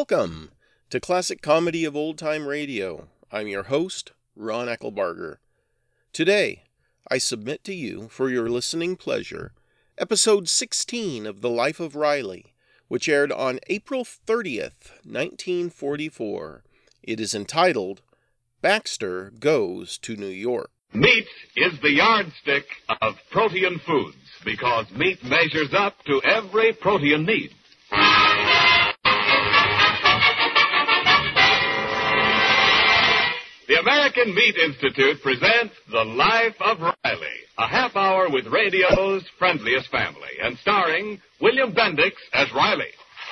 Welcome to Classic Comedy of Old Time Radio. I'm your host, Ron Eckelbarger. Today, I submit to you, for your listening pleasure, episode 16 of The Life of Riley, which aired on April 30th, 1944. It is entitled, Baxter Goes to New York. Meat is the yardstick of protein foods because meat measures up to every protein need. The American Meat Institute presents The Life of Riley, a half hour with radio's friendliest family, and starring William Bendix as Riley.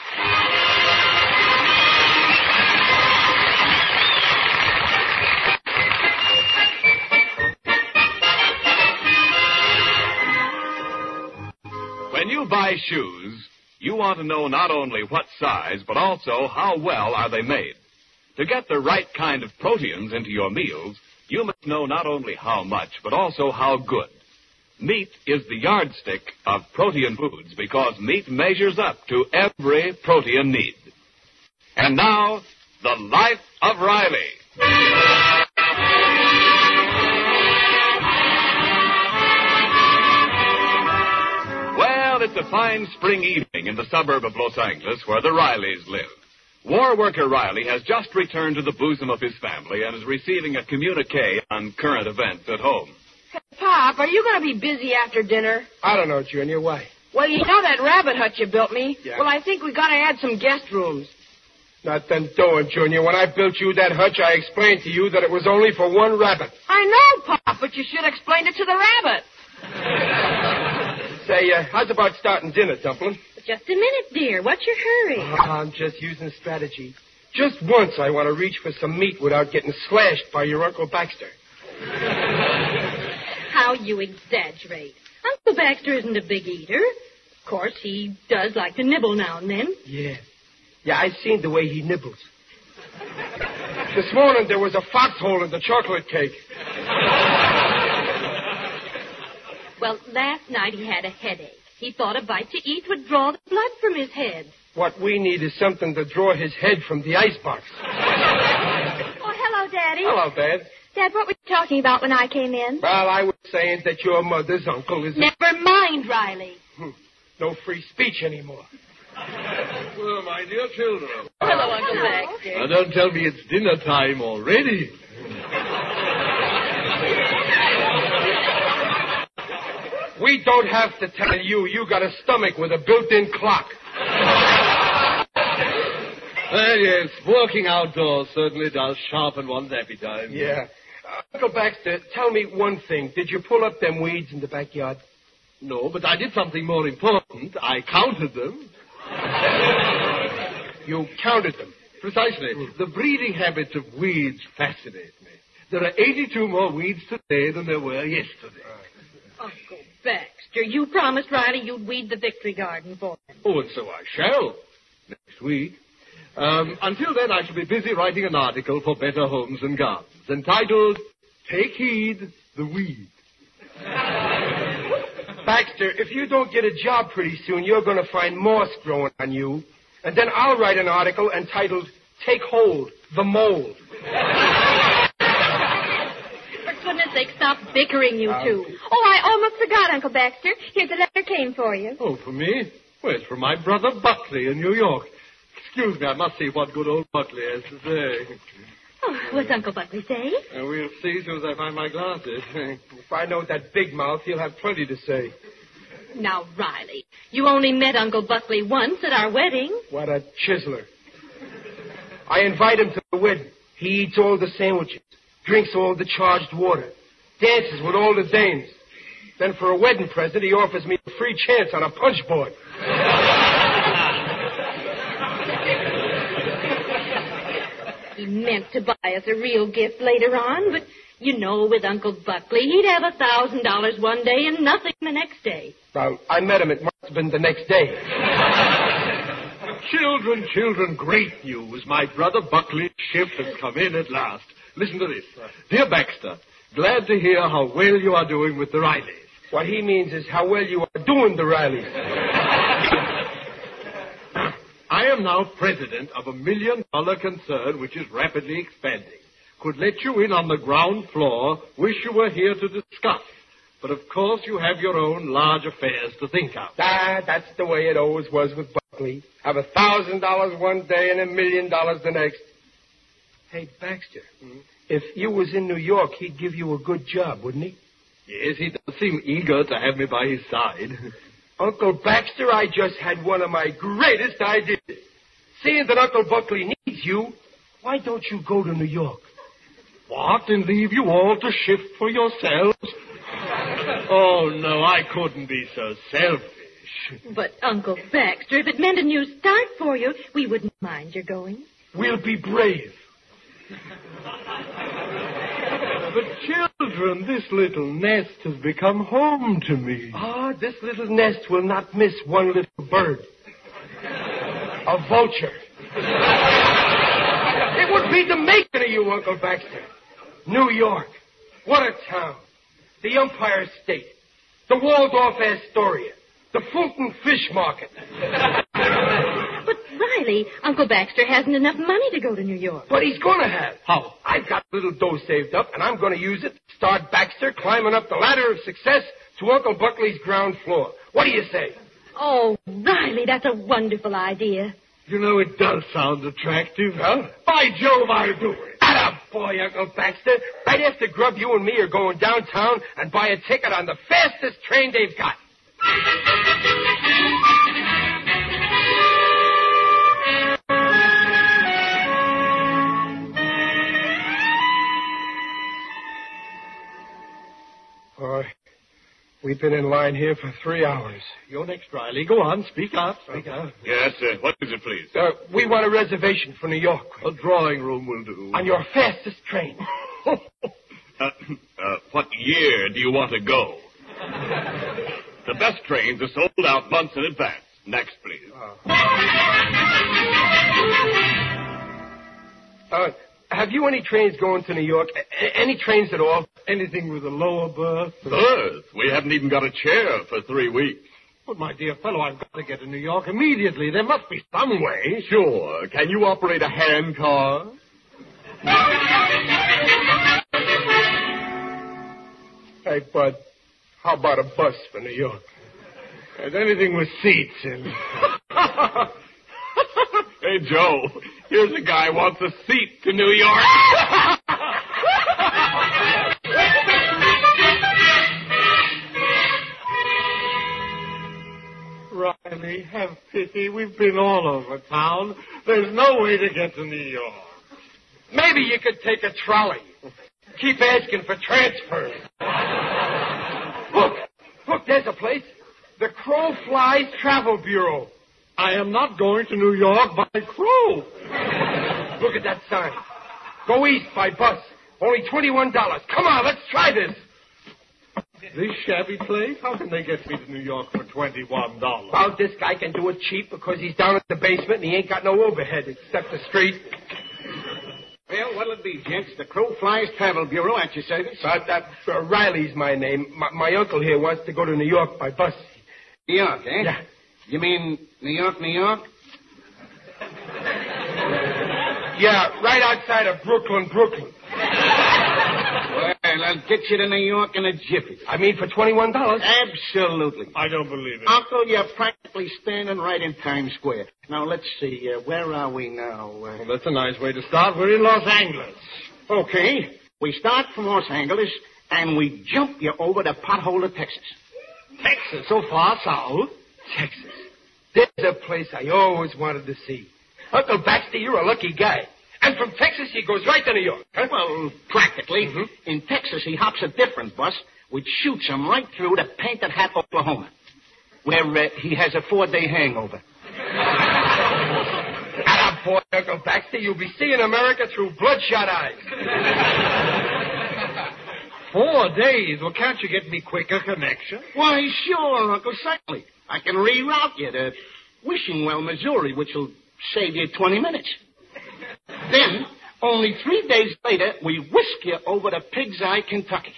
When you buy shoes, you want to know not only what size, but also how well are they made. To get the right kind of proteins into your meals, you must know not only how much, but also how good. Meat is the yardstick of protein foods because meat measures up to every protein need. And now, The Life of Riley. Well, it's a fine spring evening in the suburb of Los Angeles where the Rileys live. War worker Riley has just returned to the bosom of his family and is receiving a communique on current events at home. Hey, Pop, are you going to be busy after dinner? I don't know, Junior. Why? Well, you know that rabbit hut you built me? Yeah. Well, I think we got to add some guest rooms. Nothing doing, Junior. When I built you that hutch, I explained to you that it was only for one rabbit. I know, Pop, but you should explain it to the rabbit. Say, how's about starting dinner, Dumpling? Just a minute, dear. What's your hurry? I'm just using strategy. Just once I want to reach for some meat without getting slashed by your Uncle Baxter. How you exaggerate. Uncle Baxter isn't a big eater. Of course, he does like to nibble now and then. Yeah, I've seen the way he nibbles. This morning there was a foxhole in the chocolate cake. Well, last night he had a headache. He thought a bite to eat would draw the blood from his head. What we need is something to draw his head from the icebox. Oh, hello, Daddy. Hello, Dad. Dad, what were you talking about when I came in? Well, I was saying that your mother's uncle is... Never mind, Riley. No free speech anymore. Well, my dear children. Hello, Uncle Baxter. Now, don't tell me it's dinner time already. We don't have to tell you. You got a stomach with a built-in clock. Well, yes, working outdoors certainly does sharpen one's appetite. Yeah. Uncle Baxter, tell me one thing. Did you pull up them weeds in the backyard? No, but I did something more important. I counted them. You counted them? Precisely. The breeding habits of weeds fascinate me. There are 82 more weeds today than there were yesterday. Uncle Baxter, you promised Riley you'd weed the Victory Garden for him. Oh, and so I shall. Next week. Until then, I shall be busy writing an article for Better Homes and Gardens entitled, Take Heed, the Weed. Baxter, if you don't get a job pretty soon, you're going to find moss growing on you. And then I'll write an article entitled, Take Hold, the Mold. For goodness sake, stop bickering, you two. Oh, I almost forgot, Uncle Baxter. Here's a letter came for you. Oh, for me? Well, it's from my brother Buckley in New York. Excuse me, I must see what good old Buckley has to say. Oh, what's Uncle Buckley say? We'll see as soon as I find my glasses. If I know that big mouth, he'll have plenty to say. Now, Riley, you only met Uncle Buckley once at our wedding. What a chiseler. I invite him to the wedding. He eats all the sandwiches, drinks all the charged water, dances with all the dames. Then for a wedding present, he offers me a free chance on a punch board. He meant to buy us a real gift later on, but you know, with Uncle Buckley, he'd have $1,000 one day and nothing the next day. Well, I met him. It must have been the next day. Children, great news. My brother Buckley's shift has come in at last. Listen to this. Dear Baxter, glad to hear how well you are doing with the Rileys. What he means is how well you are doing the Rileys. I am now president of $1 million concern which is rapidly expanding. Could let you in on the ground floor. Wish you were here to discuss. But of course you have your own large affairs to think of. That's the way it always was with Buckley. Have $1,000 one day and $1 million the next. Hey, Baxter, if you was in New York, he'd give you a good job, wouldn't he? Yes, he does seem eager to have me by his side. Uncle Baxter, I just had one of my greatest ideas. Seeing that Uncle Buckley needs you, why don't you go to New York? What, and leave you all to shift for yourselves? Oh, no, I couldn't be so selfish. But, Uncle Baxter, if it meant a new start for you, we wouldn't mind your going. We'll be brave. But, children, this little nest has become home to me. This little nest will not miss one little bird. A vulture. It would be the making of you, Uncle Baxter. New York. What a town. The Empire State. The Waldorf Astoria. The Fulton Fish Market. But, Riley, Uncle Baxter hasn't enough money to go to New York. But he's going to have. How? I've got a little dough saved up, and I'm going to use it to start Baxter climbing up the ladder of success to Uncle Buckley's ground floor. What do you say? Oh, Riley, that's a wonderful idea. You know, it does sound attractive. Huh? By Jove, I'll do it. Boy, Uncle Baxter. Right after Grub, you and me are going downtown and buy a ticket on the fastest train they've got. Boy, we've been in line here for 3 hours. You're next, Riley. Go on, speak up, speak up. Yes, what is it, please? We want a reservation for New York. A drawing room will do. On your fastest train. What year do you want to go? The best trains are sold out months in advance. Next, please. Have you any trains going to New York? Any trains at all? Anything with a lower berth? Berth? We haven't even got a chair for 3 weeks. But, my dear fellow, I've got to get to New York immediately. There must be some way. Sure. Can you operate a hand car? Hey, Bud, how about a bus for New York? And anything with seats in. Hey, Joe, here's a guy who wants a seat to New York. Riley, have pity. We've been all over town. There's no way to get to New York. Maybe you could take a trolley. Keep asking for transfers. Look, there's a place. The Crow Flies Travel Bureau. I am not going to New York by crow. Look at that sign. Go east by bus. Only $21. Come on, let's try this. This shabby place? How can they get me to New York for $21? Well, this guy can do it cheap because he's down in the basement and he ain't got no overhead except the street. Well, what'll it be, gents? The Crow Flies Travel Bureau at your service? Riley's my name. My uncle here wants to go to New York by bus. New York, eh? Yeah. You mean New York, New York? Yeah, right outside of Brooklyn. Well, I'll get you to New York in a jiffy. I mean for $21. Absolutely. I don't believe it. Uncle, you're practically standing right in Times Square. Now, let's see. Where are we now? Well, that's a nice way to start. We're in Los Angeles. Okay. We start from Los Angeles, and we jump you over to Potholer, Texas. Texas, so far south. Texas. There's a place I always wanted to see. Uncle Baxter, you're a lucky guy. And from Texas, he goes right to New York. Huh? Well, practically. Mm-hmm. In Texas, he hops a different bus, which shoots him right through to Painted Hat, Oklahoma, where he has a 4-day hangover. Attaboy, Uncle Baxter. You'll be seeing America through bloodshot eyes. 4 days? Well, can't you get me quicker connection? Why, sure, Uncle, certainly. I can reroute you to Wishing Well, Missouri, which will save you 20 minutes. Then, only 3 days later, we whisk you over to Pig's Eye, Kentucky.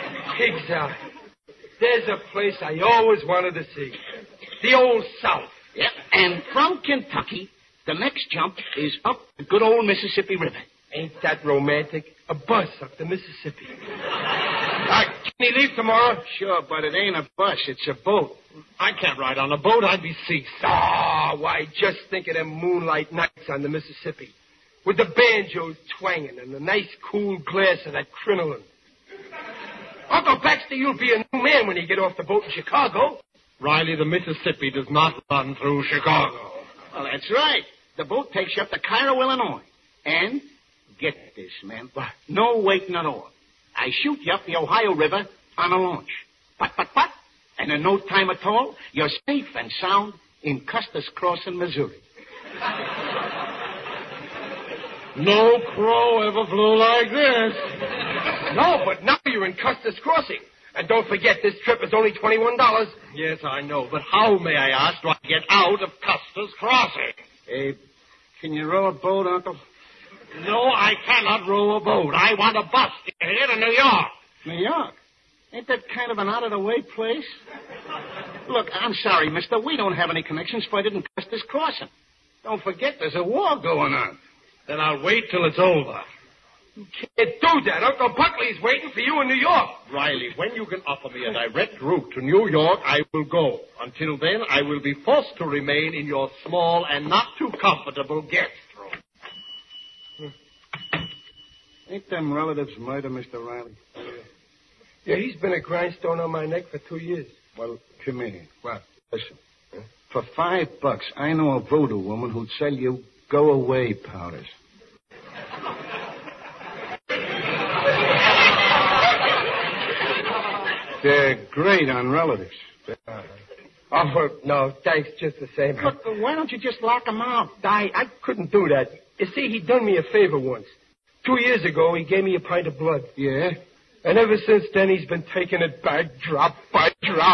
Pig's Eye. There's a place I always wanted to see. The old South. Yep, and from Kentucky, the next jump is up the good old Mississippi River. Ain't that romantic? A bus up the Mississippi. Can he leave tomorrow? Sure, but it ain't a bus. It's a boat. I can't ride on a boat. I'd be seasick. Why, just think of them moonlight nights on the Mississippi. With the banjos twanging and the nice cool glass of that crinoline. Uncle Baxter, you'll be a new man when you get off the boat in Chicago. Riley, the Mississippi does not run through Chicago. Well, that's right. The boat takes you up to Cairo, Illinois. And, get this, man, no waiting at all. I shoot you up the Ohio River on a launch. But. And in no time at all, you're safe and sound in Custis Crossing, Missouri. No crow ever flew like this. No, but now you're in Custis Crossing. And don't forget, this trip is only $21. Yes, I know, but how, may I ask, do I get out of Custis Crossing? Abe, can you row a boat, Uncle? No, I cannot row a boat. I want a bus here to New York. New York? Ain't that kind of an out-of-the-way place? Look, I'm sorry, mister. We don't have any connections further than Custis Crossing. Don't forget, there's a war going on. Then I'll wait till it's over. You can't do that. Uncle Buckley's waiting for you in New York. Riley, when you can offer me a direct route to New York, I will go. Until then, I will be forced to remain in your small and not too comfortable guest room. Ain't them relatives murder, Mr. Riley? Yeah, he's been a grindstone on my neck for 2 years. Well, come here. What? Listen. For $5, I know a voodoo woman who'd sell you go-away powders. They're great on relatives. Oh, no, thanks just the same. Look, why don't you just lock them out? I couldn't do that. You see, he done me a favor once. 2 years ago, he gave me a pint of blood. Yeah? And ever since then, he's been taking it back drop by drop.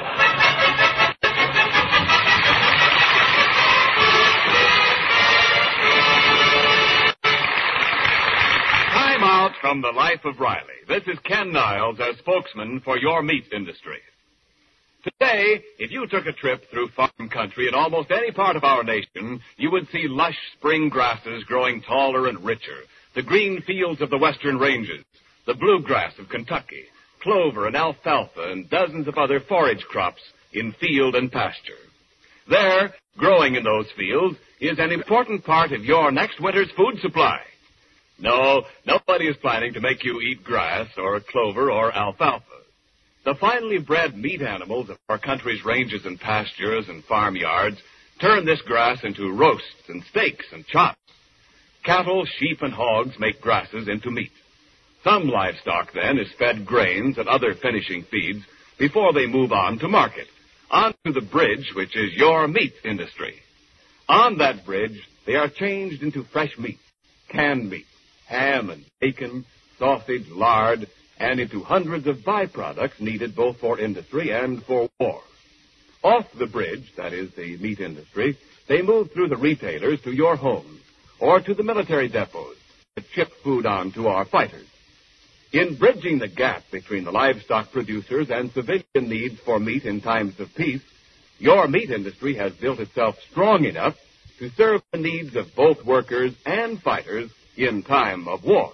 Time out from the life of Riley. This is Ken Niles as spokesman for your meat industry. Today, if you took a trip through farm country in almost any part of our nation, you would see lush spring grasses growing taller and richer, the green fields of the western ranges, the bluegrass of Kentucky, clover and alfalfa, and dozens of other forage crops in field and pasture. There, growing in those fields, is an important part of your next winter's food supply. No, nobody is planning to make you eat grass or clover or alfalfa. The finely bred meat animals of our country's ranges and pastures and farmyards turn this grass into roasts and steaks and chops. Cattle, sheep, and hogs make grasses into meat. Some livestock, then, is fed grains and other finishing feeds before they move on to market, onto the bridge, which is your meat industry. On that bridge, they are changed into fresh meat, canned meat, ham and bacon, sausage, lard, and into hundreds of byproducts needed both for industry and for war. Off the bridge, that is the meat industry, they move through the retailers to your homes or to the military depots that ship food on to our fighters. In bridging the gap between the livestock producers and civilian needs for meat in times of peace, your meat industry has built itself strong enough to serve the needs of both workers and fighters in time of war.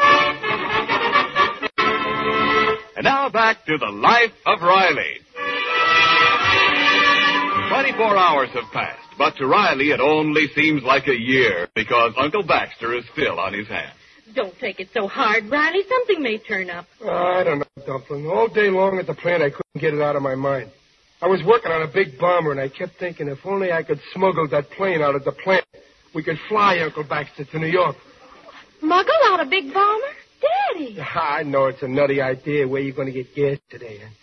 And now back to the life of Riley. 24 hours have passed, but to Riley it only seems like a year because Uncle Baxter is still on his hands. Don't take it so hard, Riley. Something may turn up. I don't know, Dumpling. All day long at the plant, I couldn't get it out of my mind. I was working on a big bomber, and I kept thinking if only I could smuggle that plane out of the plant, we could fly Uncle Baxter to New York. Smuggle out a big bomber? Daddy! I know it's a nutty idea. Where you going to get gas today, huh?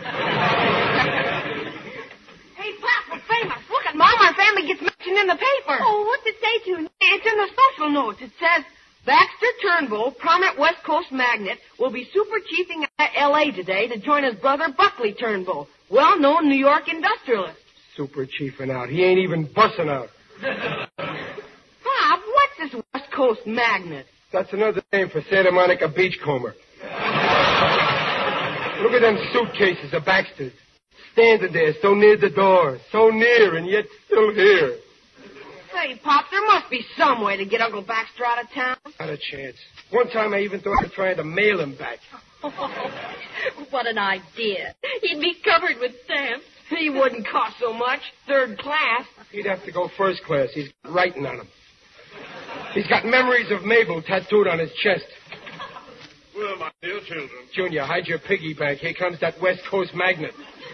Hey, Pop, we're famous. Look at Mom. Our family gets mentioned in the paper. Oh, what's it say to? It's in the social notes. It says, Baxter Turnbull, prominent West Coast magnate, will be super chiefing at L.A. today to join his brother Buckley Turnbull, well-known New York industrialist. Super chiefing out. He ain't even bussing out. Pop, what's this West Coast magnate? That's another name for Santa Monica Beachcomber. Look at them suitcases of Baxter's. Standing there so near the door. So near and yet still here. Say, Pop, there must be some way to get Uncle Baxter out of town. Not a chance. One time I even thought of trying to mail him back. What an idea. He'd be covered with stamps. He wouldn't cost so much. 3rd class. He'd have to go 1st class. He's got writing on him. He's got memories of Mabel tattooed on his chest. Well, my dear children. Junior, hide your piggy bank. Here comes that West Coast magnet.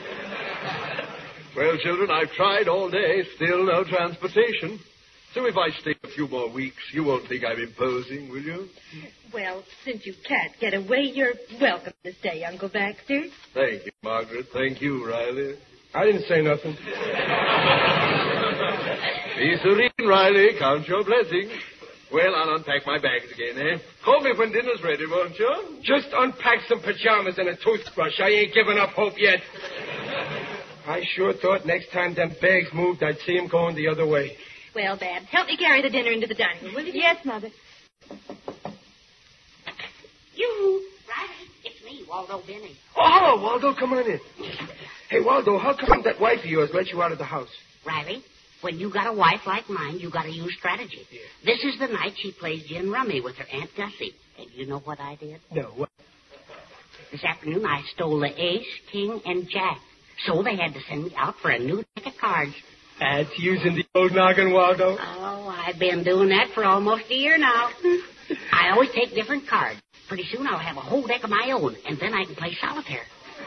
Well, children, I've tried all day. Still no transportation. So if I stay a few more weeks, you won't think I'm imposing, will you? Well, since you can't get away, you're welcome to stay, Uncle Baxter. Thank you, Margaret. Thank you, Riley. I didn't say nothing. Be serene, Riley. Count your blessings. Well, I'll unpack my bags again, eh? Call me when dinner's ready, won't you? Just unpack some pajamas and a toothbrush. I ain't given up hope yet. I sure thought next time them bags moved, I'd see him going the other way. Well, Babs, help me carry the dinner into the dining room, will you? Yes, Mother. You, Riley, it's me, Waldo Benny. Oh, hello, Waldo. Come on in. Hey, Waldo, how come that wife of yours let you out of the house? Riley, when you got a wife like mine, you got to use strategy. Yeah. This is the night she plays gin rummy with her Aunt Gussie. And you know what I did? No, what? This afternoon, I stole the ace, king, and jack. So they had to send me out for a new deck of cards. That's using the old noggin, Waldo. Oh, I've been doing that for almost a year now. I always take different cards. Pretty soon I'll have a whole deck of my own, and then I can play solitaire.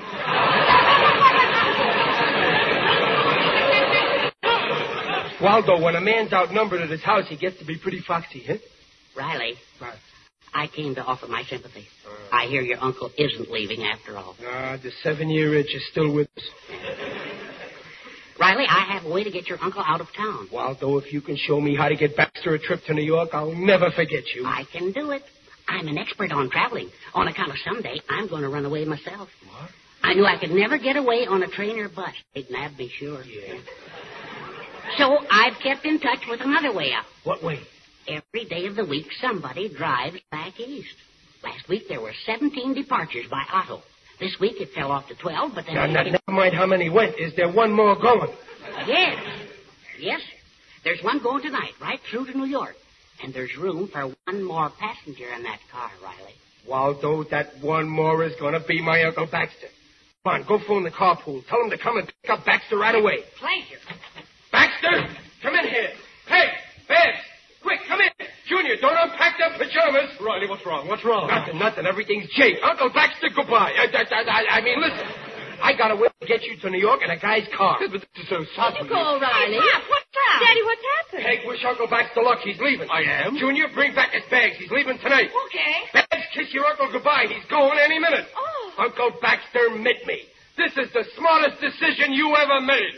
Waldo, when a man's outnumbered at his house, he gets to be pretty foxy, huh? Riley, What? I came to offer my sympathy. I hear your uncle isn't leaving after all. The 7-year itch is still with us. Riley, I have a way to get your uncle out of town. Waldo, if you can show me how to get Baxter a trip to New York, I'll never forget you. I can do it. I'm an expert on traveling. On account of someday, I'm going to run away myself. What? I knew I could never get away on a train or bus. They'd nab me, sure. Yeah. So I've kept in touch with another way out. What way? Every day of the week, somebody drives back east. Last week, there were 17 departures by auto. This week, it fell off to 12, but then... Never mind how many went. Is there one more going? Yes. Yes, sir. There's one going tonight, right through to New York. And there's room for one more passenger in that car, Riley. Waldo, that one more is going to be my Uncle Baxter. Come on, go phone the carpool. Tell him to come and pick up Baxter right away. Pleasure. Baxter, come in here. Hey, Babs, quick, come in. Junior, don't unpack them pajamas. Riley, what's wrong? What's wrong? Nothing. Everything's Jake. Uncle Baxter, goodbye. I mean, listen. I got a way to get you to New York in a guy's car. But this is so soft. Go, Riley. What's that? Daddy, what's happened? Peg, wish Uncle Baxter luck. He's leaving. I am? Junior, bring back his bags. He's leaving tonight. Okay. Babs, kiss your uncle goodbye. He's going any minute. Oh. Uncle Baxter, meet me. This is the smartest decision you ever made.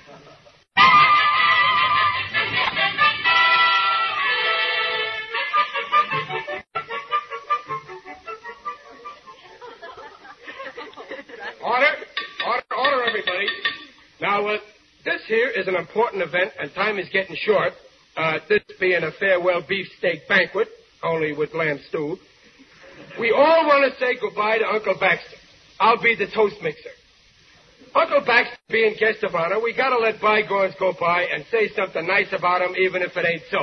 Order, everybody. Now, this here is an important event, and time is getting short. This being a farewell beefsteak banquet, only with lamb stew. We all want to say goodbye to Uncle Baxter. I'll be the toast mixer. Uncle Baxter being guest of honor, we got to let bygones go by and say something nice about him, even if it ain't so.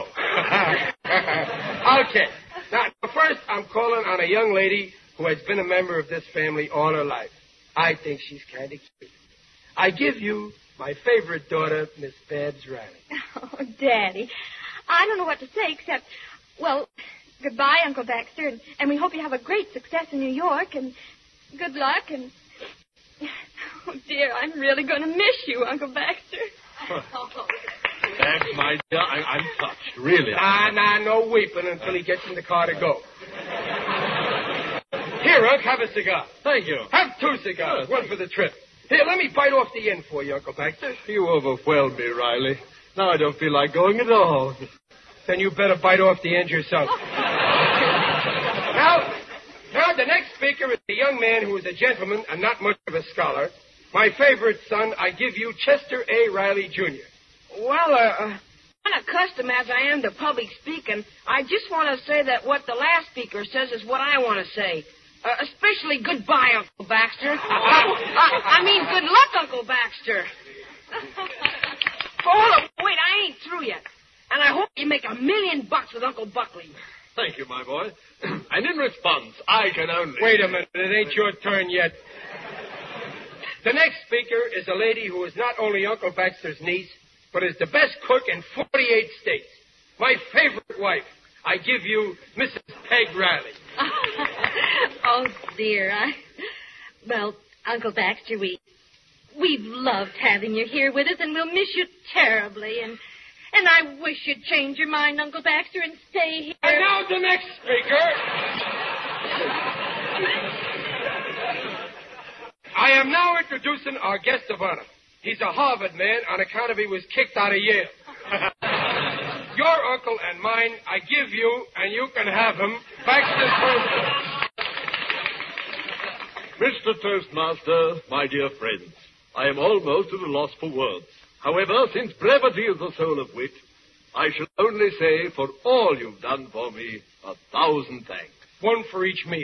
Okay. Now, first, I'm calling on a young lady who has been a member of this family all her life. I think she's kind of cute. I give you my favorite daughter, Miss Babs Riley. Oh, Daddy. I don't know what to say except, well, goodbye, Uncle Baxter, and we hope you have a great success in New York, and good luck, and... Oh, dear, I'm really going to miss you, Uncle Baxter. Thanks, my dear. I'm touched, really. No weeping until he gets in the car to go. Here, Unc, have a cigar. Thank you. Have 2 cigars, one for the trip. Here, let me bite off the end for you, Uncle Baxter. You overwhelm me, Riley. Now I don't feel like going at all. Then you better bite off the end yourself. Now, the next speaker is a young man who is a gentleman and not much of a scholar. My favorite son, I give you Chester A. Riley, Jr. Well, kind of accustomed as I am to public speaking, I just want to say that what the last speaker says is what I want to say. Especially goodbye, Uncle Baxter. I mean, good luck, Uncle Baxter. Hold up. Wait, I ain't through yet. And I hope you make $1 million with Uncle Buckley. Thank you, my boy. And in response, I can only... Wait a minute. It ain't your turn yet. The next speaker is a lady who is not only Uncle Baxter's niece, but is the best cook in 48 states. My favorite wife. I give you Mrs. Peg Riley. Oh, dear. Well, Uncle Baxter, we've loved having you here with us, and we'll miss you terribly. And I wish you'd change your mind, Uncle Baxter, and stay here. And now the next speaker. I am now introducing our guest of honor. He's a Harvard man on account of he was kicked out of Yale. Your uncle and mine, I give you, and you can have him, Baxter Turnbull. Mr. Toastmaster, my dear friends, I am almost at a loss for words. However, since brevity is the soul of wit, I shall only say for all you've done for me, 1,000 thanks. One for each meal.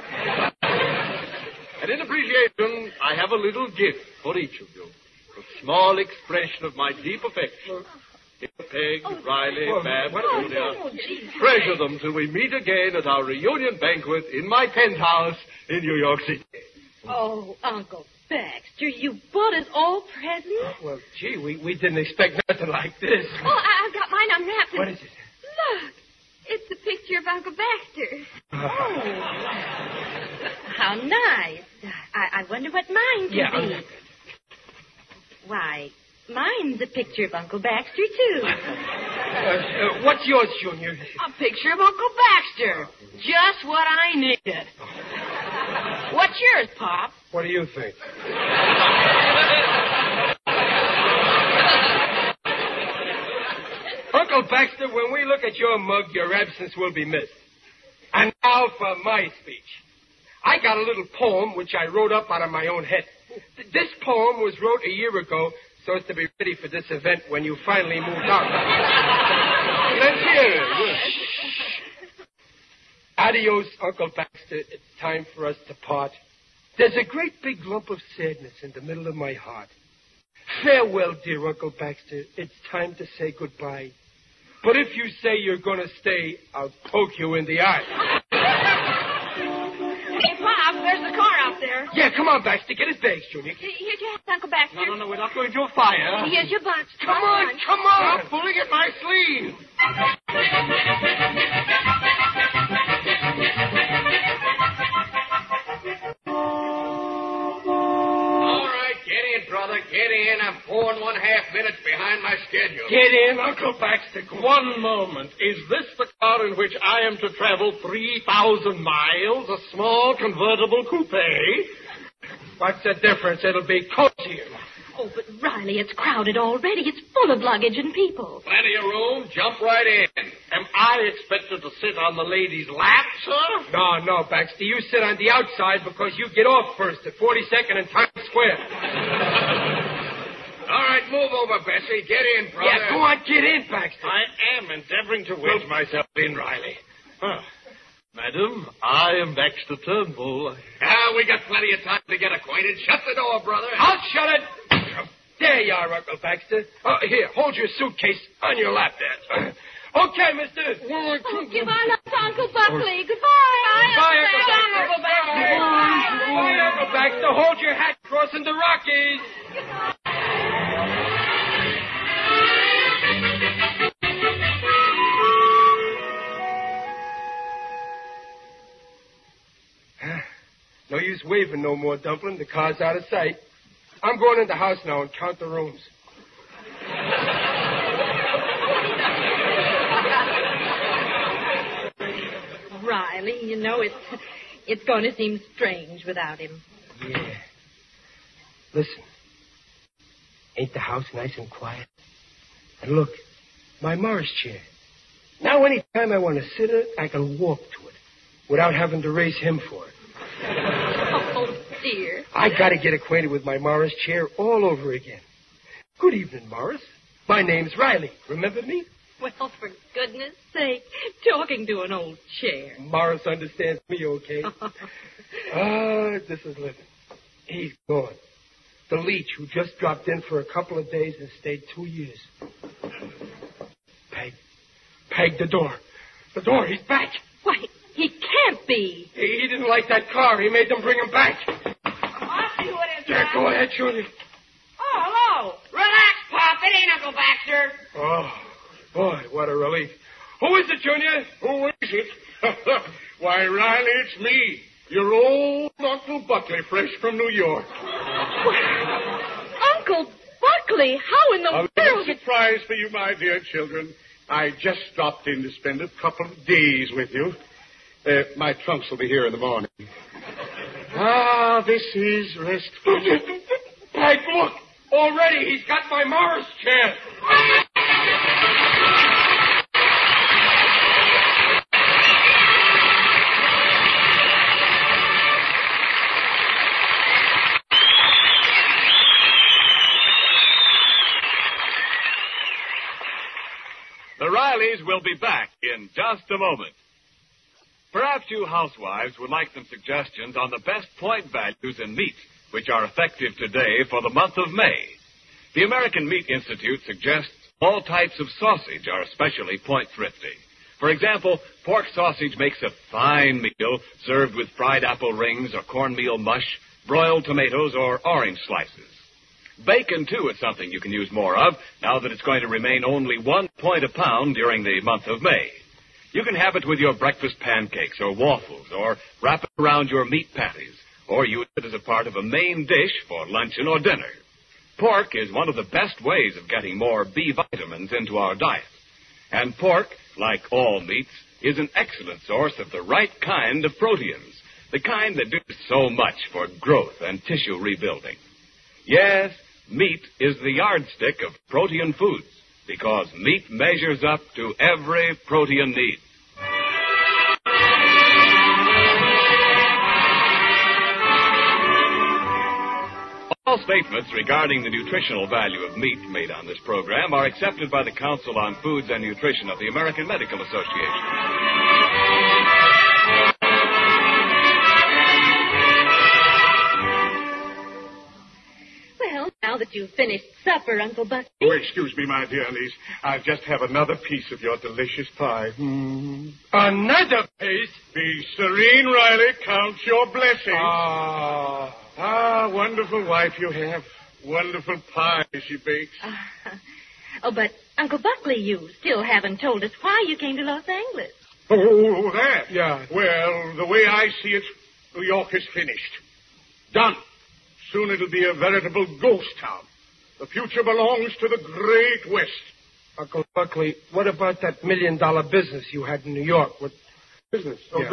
And in appreciation, I have a little gift for each of you. A small expression of my deep affection. Here, Peg, Riley, Babs, Julia. Treasure them till we meet again at our reunion banquet in my penthouse in New York City. Oh, Uncle Baxter, you bought us all presents? Well, gee, we didn't expect nothing like this. Oh, I've got mine unwrapped. What is it? Look, it's the picture of Uncle Baxter. Oh. How nice. I wonder what mine could be. Why, mine's a picture of Uncle Baxter, too. What's yours, Junior? A picture of Uncle Baxter. Just what I needed. What's yours, Pop? What do you think? Uncle Baxter, when we look at your mug, your absence will be missed. And now for my speech. I got a little poem which I wrote up out of my own head. This poem was wrote a year ago so as to be ready for this event when you finally moved out. Let's hear it. Adios, Uncle Baxter. It's time for us to part. There's a great big lump of sadness in the middle of my heart. Farewell, dear Uncle Baxter. It's time to say goodbye. But if you say you're going to stay, I'll poke you in the eye. Hey, Pop, there's the car out there. Yeah, come on, Baxter. Get his bags, Junior. Here's your hat, Uncle Baxter. No, we're not going to a fire. Here's your box. Come on. I'm pulling at my sleeve. Brother, get in. I'm 4.5 minutes behind my schedule. Get in, Uncle Baxter. One moment. Is this the car in which I am to travel 3,000 miles? A small convertible coupe? What's the difference? It'll be cozier. Oh, but Riley, it's crowded already. It's full of luggage and people. Plenty of room. Jump right in. Am I expected to sit on the lady's lap, sir? No, Baxter. You sit on the outside because you get off first at 42nd and Times Square. All right, move over, Bessie. Get in, brother. Yeah, go on, get in, Baxter. I am endeavoring to wedge myself in, Riley. Madam, I am Baxter Turnbull. We got plenty of time to get acquainted. Shut the door, brother. I'll shut it. There you are, Uncle Baxter. Here, hold your suitcase on your lap there. Okay, mister. Give our love to Uncle Buckley. Goodbye. Bye, Uncle Baxter. Bye, Uncle Baxter. Hold your hat crossing the Rockies. No use waving no more, Dumpling. The car's out of sight. I'm going in the house now and count the rooms. Riley, you know, it's going to seem strange without him. Yeah. Listen. Ain't the house nice and quiet? And look, my Morris chair. Now any time I want to sit in it, I can walk to it without having to race him for it. Oh, dear. I got to get acquainted with my Morris chair all over again. Good evening, Morris. My name's Riley. Remember me? Well, for goodness sake, talking to an old chair. Morris understands me, okay? This is living. He's gone. The leech who just dropped in for a couple of days and stayed 2 years. Peg, the door. The door, he's back. Why, he can't be. He didn't like that car. He made them bring him back. I'll see what it is. Yeah, go ahead, Junior. Oh, hello. Relax, Pop. It ain't Uncle Baxter. Oh, boy, what a relief. Who is it, Junior? Who is it? Why, Riley, it's me. Your old Uncle Buckley, fresh from New York. Uncle Buckley, how in the A world? little surprise for you, my dear children. I just stopped in to spend a couple of days with you. My trunks will be here in the morning. This is restful. Peg, look. Already he's got my Morris chair. The Rileys will be back in just a moment. Perhaps you housewives would like some suggestions on the best point values in meat, which are effective today for the month of May. The American Meat Institute suggests all types of sausage are especially point thrifty. For example, pork sausage makes a fine meal served with fried apple rings or cornmeal mush, broiled tomatoes, or orange slices. Bacon, too, is something you can use more of now that it's going to remain only 1 point a pound during the month of May. You can have it with your breakfast pancakes or waffles, or wrap it around your meat patties, or use it as a part of a main dish for luncheon or dinner. Pork is one of the best ways of getting more B vitamins into our diet. And pork, like all meats, is an excellent source of the right kind of proteins, the kind that do so much for growth and tissue rebuilding. Yes, meat is the yardstick of protein foods, because meat measures up to every protein need. All statements regarding the nutritional value of meat made on this program are accepted by the Council on Foods and Nutrition of the American Medical Association. Well, now that you've finished supper, Uncle Buckley. Oh, excuse me, my dear niece. I'll just have another piece of your delicious pie. Another piece? Be serene, Riley. Count your blessings. Wonderful wife you have. Wonderful pie she bakes. But, Uncle Buckley, you still haven't told us why you came to Los Angeles. Oh, that? Yeah. Well, the way I see it, New York is finished. Done. Soon it'll be a veritable ghost town. The future belongs to the Great West. Uncle Buckley, what about that $1 million business you had in New York? What business? Yeah.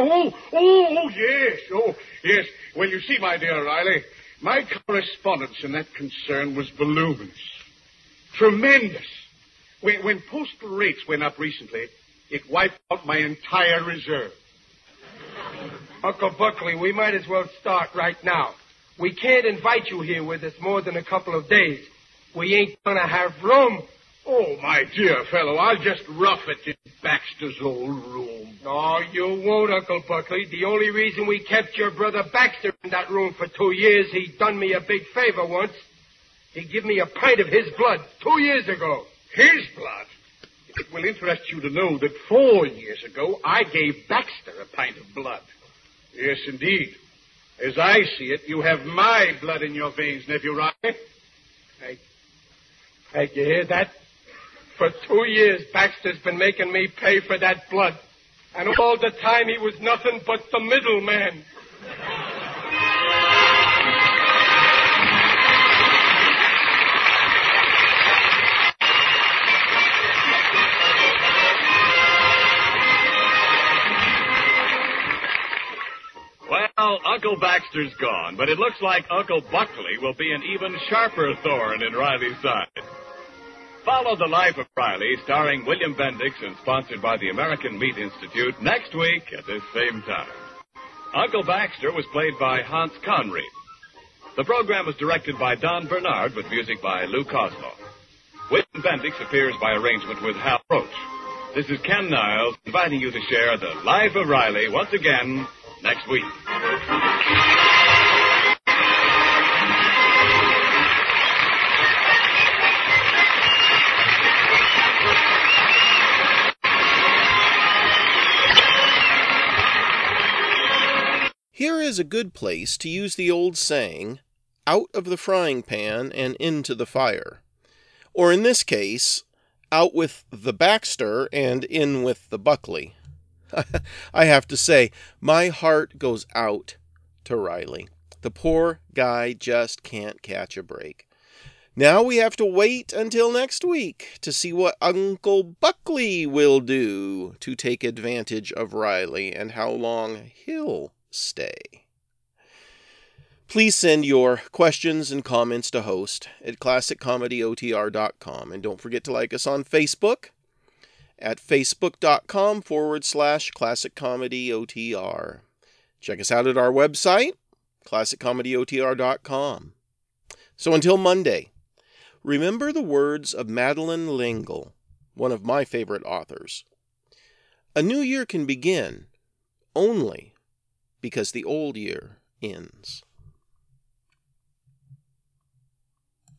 Yes. Oh, yes. Well, you see, my dear Riley, my correspondence in that concern was voluminous. Tremendous. When postal rates went up recently, it wiped out my entire reserve. Uncle Buckley, we might as well start right now. We can't invite you here with us more than a couple of days. We ain't gonna have room. Oh, my dear fellow, I'll just rough it in Baxter's old room. No, you won't, Uncle Buckley. The only reason we kept your brother Baxter in that room for 2 years, he done me a big favor once. He give me a pint of his blood 2 years ago. His blood? It will interest you to know that 4 years ago, I gave Baxter a pint of blood. Yes, indeed. As I see it, you have my blood in your veins, nephew Riley. Hey, you hear that? For 2 years, Baxter's been making me pay for that blood. And all the time, he was nothing but the middleman. Well, Uncle Baxter's gone, but it looks like Uncle Buckley will be an even sharper thorn in Riley's side. Follow The Life of Riley, starring William Bendix and sponsored by the American Meat Institute, next week at this same time. Uncle Baxter was played by Hans Conried. The program was directed by Don Bernard with music by Lou Cosmo. William Bendix appears by arrangement with Hal Roach. This is Ken Niles inviting you to share The Life of Riley once again next week. Here is a good place to use the old saying, out of the frying pan and into the fire. Or in this case, out with the Baxter and in with the Buckley. I have to say, my heart goes out to Riley. The poor guy just can't catch a break. Now we have to wait until next week to see what Uncle Buckley will do to take advantage of Riley and how long he'll stay. Please send your questions and comments to host at classiccomedyotr.com. And don't forget to like us on Facebook at facebook.com/classiccomedyotr. Check us out at our website, classiccomedyotr.com. So until Monday, remember the words of Madeleine L'Engle, one of my favorite authors. A new year can begin only because the old year ends.